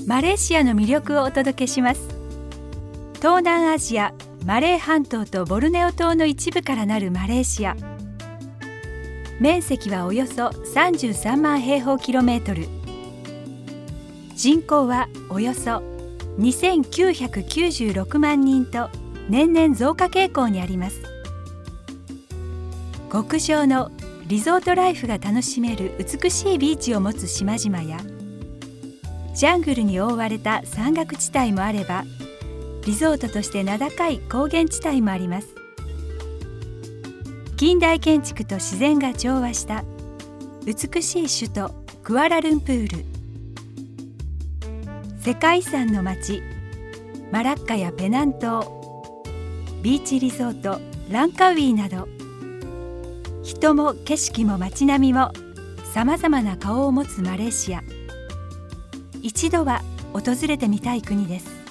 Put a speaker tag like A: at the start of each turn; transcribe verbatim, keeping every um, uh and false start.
A: マレーシアの魅力をお届けします。東南アジア、マレー半島とボルネオ島の一部からなるマレーシア。面積はおよそさんじゅうさんまんへいほうキロメートル。人口はおよそにせんきゅうひゃくきゅうじゅうろくまんにんと年々増加傾向にあります。極上のリゾートライフが楽しめる美しいビーチを持つ島々や、ジャングルに覆われた山岳地帯もあれば、リゾートとして名高い高原地帯もあります。近代建築と自然が調和した美しい首都クアラルンプール。世界遺産の街マラッカやペナン島、ビーチリゾートランカウィなど、人も景色も街並みもさまざまな顔を持つマレーシア。一度は訪れてみたい国です。